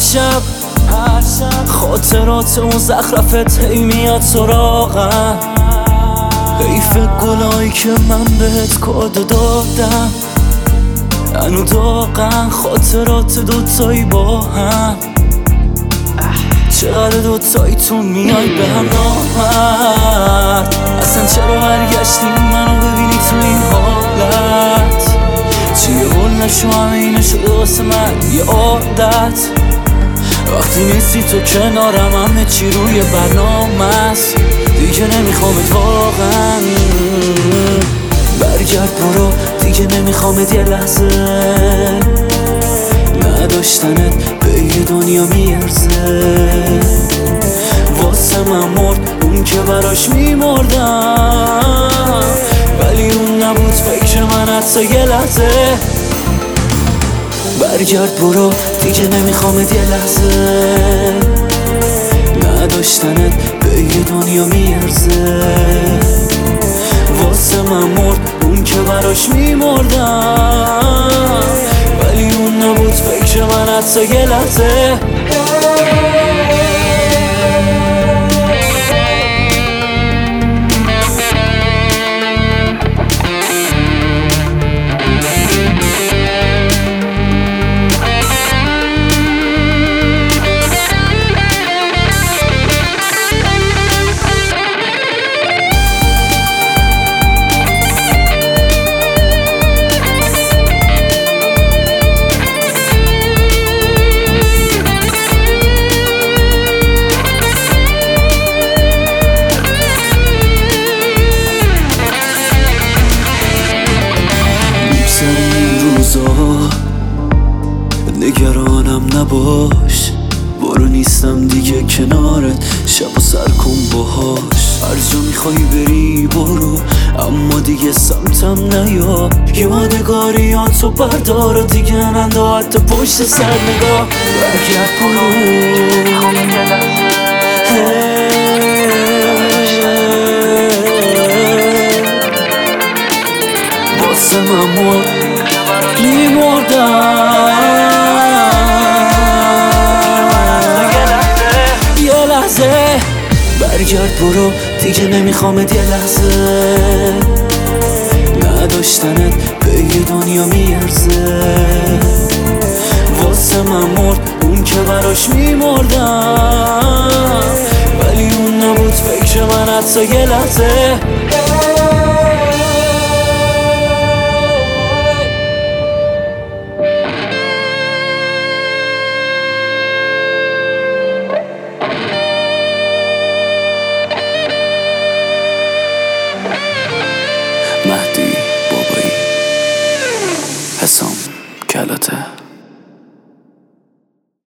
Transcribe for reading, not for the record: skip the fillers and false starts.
شب خاطرات اون زخرفت هی میاد سراغم. حیف گلایی که من بهت کادو دادم، هنو داغن خاطرات دوتایی با هم. چقدر دوتاییتون میای به هم نامرد. اصلا چرا برگشتی منو ببینی تو این حالت؟ چیه قلنشو همه اینه شده واسه من یه عادت. وقتی نیستی تو کنارم همه چی روی برنامه است. دیگه نمیخوامت واقعا، برگرد برو دیگه نمیخوامت یه لحظه. نداشتنت به یه دنیا میارزه. واسه من مرد اون که براش میمردم، ولی اون نبود فکر من حتی یه لحظه. برگرد برو دیگه نمیخوامت یه لحظه. نداشتنت به یه دنیا میارزه. واسه من مرد اون که براش میمردم، ولی اون نبود فکر من حتی یه لحظه. نگرانم نباش، برو نیستم دیگه کنارت، شب و سر کن باهاش. هر جا میخوای بری برو، اما دیگه سمتم نیا. یادگاریاتو بردار و دیگه نندا حتی پشت سر نگاه. برگرد برو واسه من میمردم. برگرد برو دیگه نمیخوامت یه لحظه. نداشتنت به یه دنیا میارزه. واسه من مرد اون که براش میمردم، ولی اون نبود فکر من حتی یه لحظه.